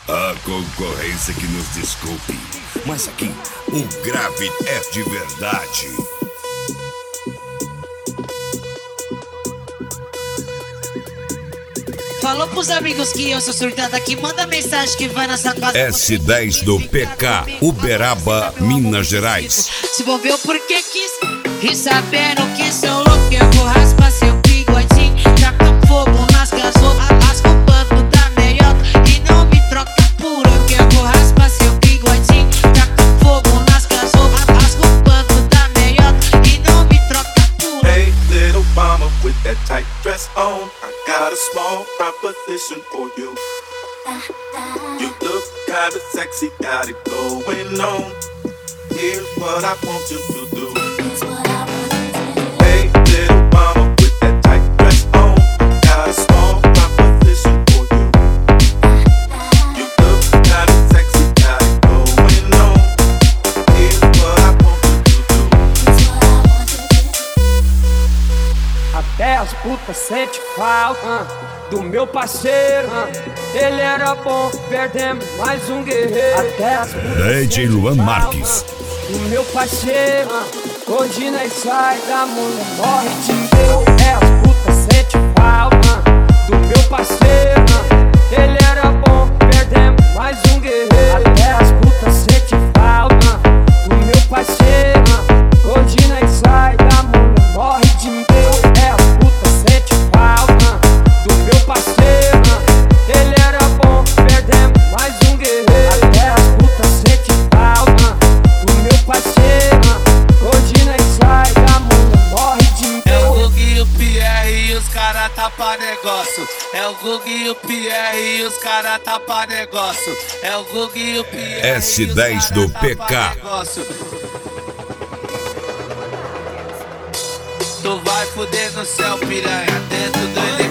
A concorrência que nos desculpe, mas aqui o grave é de verdade. Falou pros amigos que eu sou surtada aqui, manda mensagem que vai nessa casa. S10 do PK, Uberaba, Minas Gerais. Se envolveu porque quis, e sabendo que sou louco, eu vou raspar seu bigodinho. Taca fogo nas gasolas, rasga o banco da meiota e não me troca por que eu vou raspar seu bigodinho. Taca fogo nas gasolas, rasga o banco da meiota e não me troca por. Hey, little mama with that tight dress on, I got a small proposition for you. You look kinda sexy, got it going on. Here's what I want you to do. Hey, little mama with that tight dress on, I got a small proposition for you. You look kinda sexy, got it going on. Here's what I want you to do. Até as putas sente falta do meu parceiro. Ele era bom, perdemos mais um guerreiro. Até as putas DJ Luan Marques. do meu parceiro. Hoje nós sai da mulher, morre de medo. Até as putas sente falta do meu parceiro. Ele era bom, perdemos mais um guerreiro. Até as putas sente falta do meu parceiro. Hoje nós sai da mulher, morre de medo. Até as putas sente falta do meu parceiro. Ele era bom, perdemos mais um guerreiro. Até as putas sente falta do meu parceiro. Hoje nós sai da mulher, morre de medo. É o Gug e o Pierre e os cara tá pra negócio. É o Gug e o Pierre e os cara tá pra negócio. É o Gug e o Pierre S10 do PK. Tu vai fuder no céu, piranha, dentro do